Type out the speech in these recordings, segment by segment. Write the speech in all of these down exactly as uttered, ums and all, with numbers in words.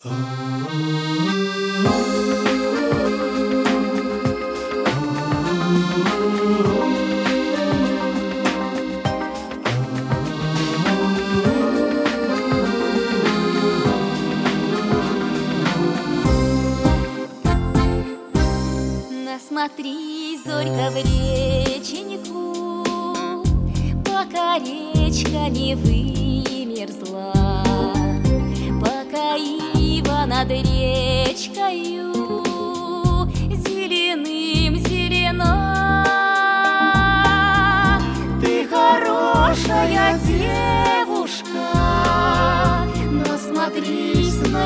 Насмотри, зорька, в реченьку, пока речка не вымерзла, пока ива над речкою зеленым зелена. Ты хорошая девушка, насмотрись на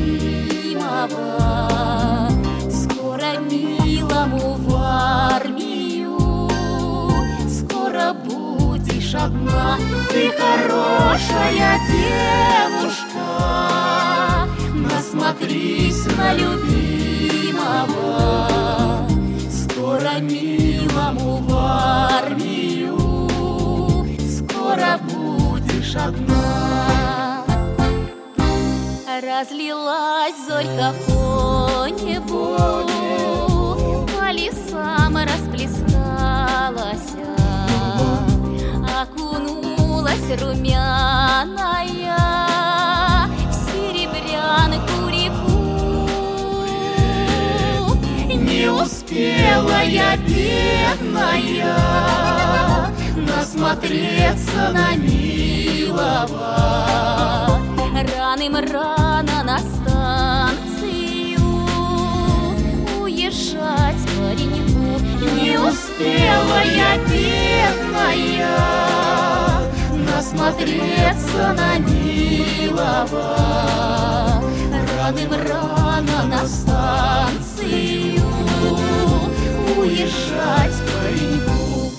любимого. Скоро милому в армию, скоро будешь одна. Ты хорошая девушка, насмотрись на любимого. Скоро милому в армию, скоро будешь одна. Разлилась зорька по небу, по лесам расплескалась, окунулась румяная в серебрянку реку. Не успела я, бедная, насмотреться на милого. Раным рано на станцию уезжать пареньку. Не успела я, бедная, насмотреться на милого. Раным рано на станцию уезжать пареньку.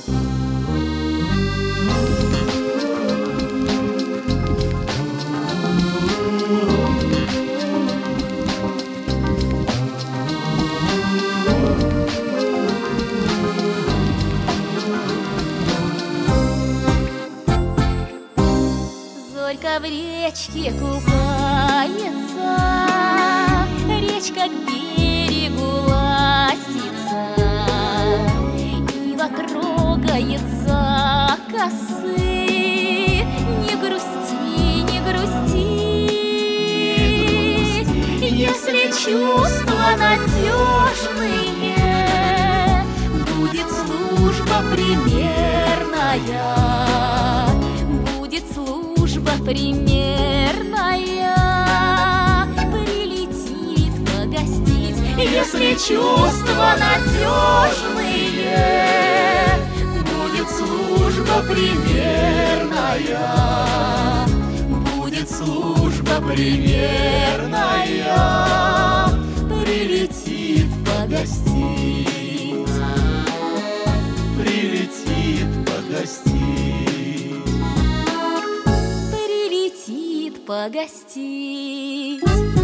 Зорька в речке купается, речка к берегу ластится, ива трогается косы. Не грусти, не грусти, если чувства надежные, будет служба примерная. Служба примерная прилетит погостить. Если чувства надежные, будет служба примерная. Будет служба примерная прилетит погостить. Прилетит погостить. Погостить.